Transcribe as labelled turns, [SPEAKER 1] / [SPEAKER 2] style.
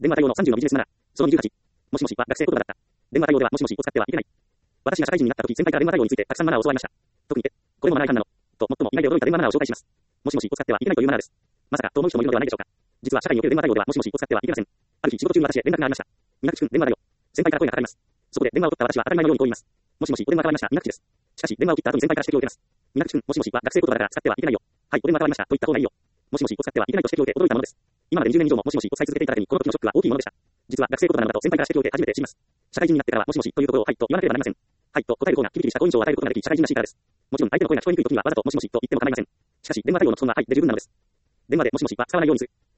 [SPEAKER 1] 電話対応の30のビジネスマナー。その28。もしもしは学生言葉だった。電話対応ではもしもしを使ってはいけない。私が社会人になった時、先輩から電話対応についてたくさんマナーを教わりました。特に、これもマナー違反なの。と、最も意外で驚いた電話マナーを紹介します。もしもしを使ってはいけないというマナーです。まさか、と思う人もいるのではないでしょうか。実は社会における電話対応ではもしもしを使ってはいけません。ある日仕事中に私へ連絡がありました。皆口くん、電話だよ。先輩から声がかかります。そこで電話を取った私は当たり前のようにこう言います。もしもし、お電話代わりました。皆口です。しかし、電話を切った後に先輩から指摘を受けます。皆口くん、もしもしは学生言葉だから使ってはいけないよ。はい、お電話代わりました。と言った方がいいよ。もしもしを使ってはいけないと指摘を受け驚いたものです。今まで20年以上ももしもしを使い続けていただけにこの時のショックは大きいものでした。実は学生言葉なのだと先輩から指摘を受け初めて知ります。社会人になってからはもしもしというところをはいと言わなければなりません。はいと答える方がキリキリした好印象を与えることができ社会人らしいからです。もちろん相手の声が聞こえにくい時にはわざともしもしと言っても構いません。しかし電話対応の基本ははいで十分なのです。電話でもしもしは使わないようにする。